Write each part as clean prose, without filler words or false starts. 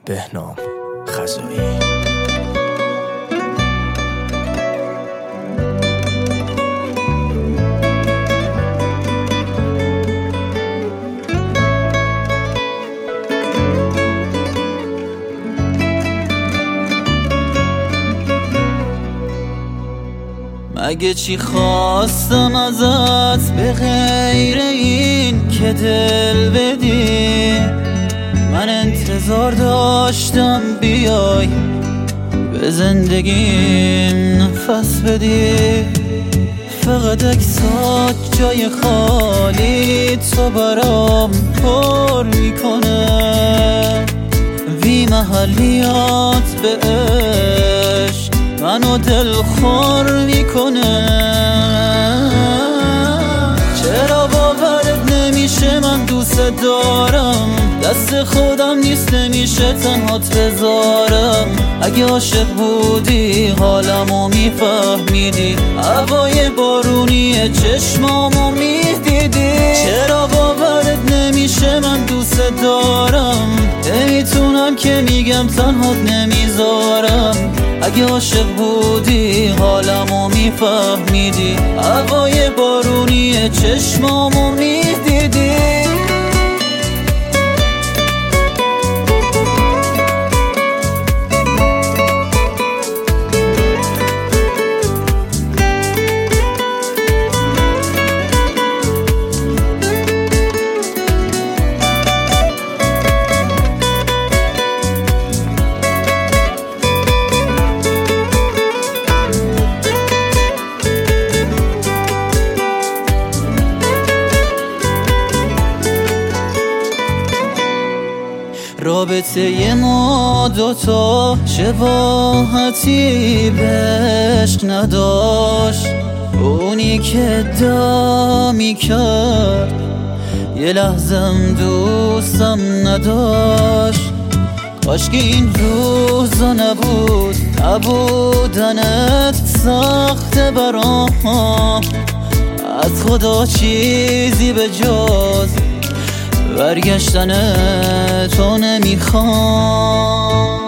بهنام خزایی. مگه چی خواستم ازت به غیر این که دل بدی؟ من انتظار داشتم بیای به زندگیم نفس بدی. فقط اکسات جای خالی تو برام پر میکنه. بی محلیات به عشق منو دلخور میکنه. چرا باورت نمیشه من دوست دارم؟ دست خودم نیست نمیشه تنهات بذارم. اگه عاشق بودی حالمو میفهمیدی، هوای بارونی چشمامو میدیدی. چرا باورت نمیشه من دوست دارم؟ نمیتونم که میگم تنهات نمیذارم. اگه عاشق بودی حالمو میفهمیدی، هوای بارونی چشمامو میدیدی. رابطه ما دوتا شباهتی به عشق نداشت. اونی که ادعا میکرد یه لحظم دوستم نداشت. کاش که این روزا نبود، نبودنت سخته برام. از خدا چیزی به جز برگشتن تو نمیخوام.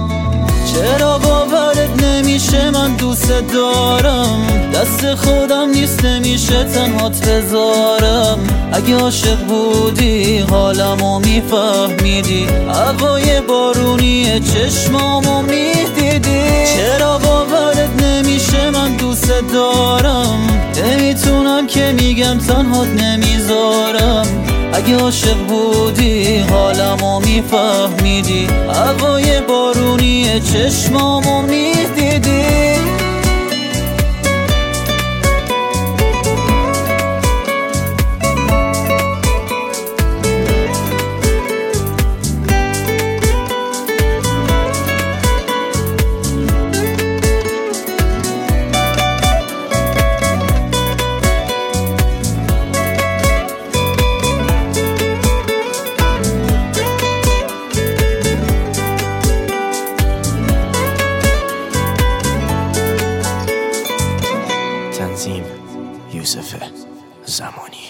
چرا باورت نمیشه من دوست دارم؟ دست خودم نیست نمیشه تنهات بذارم. اگه عاشق بودی حالمو میفهمیدی، هوای بارونی چشمامو میدیدی. چرا باورت نمیشه من دوست دارم؟ نمیتونم که میگم تنهات نمیذارم. اگه عاشق بودی حالمو میفهمیدی، هوای بارونی چشمامو میدیدی. تنظیم یوسف زمانی.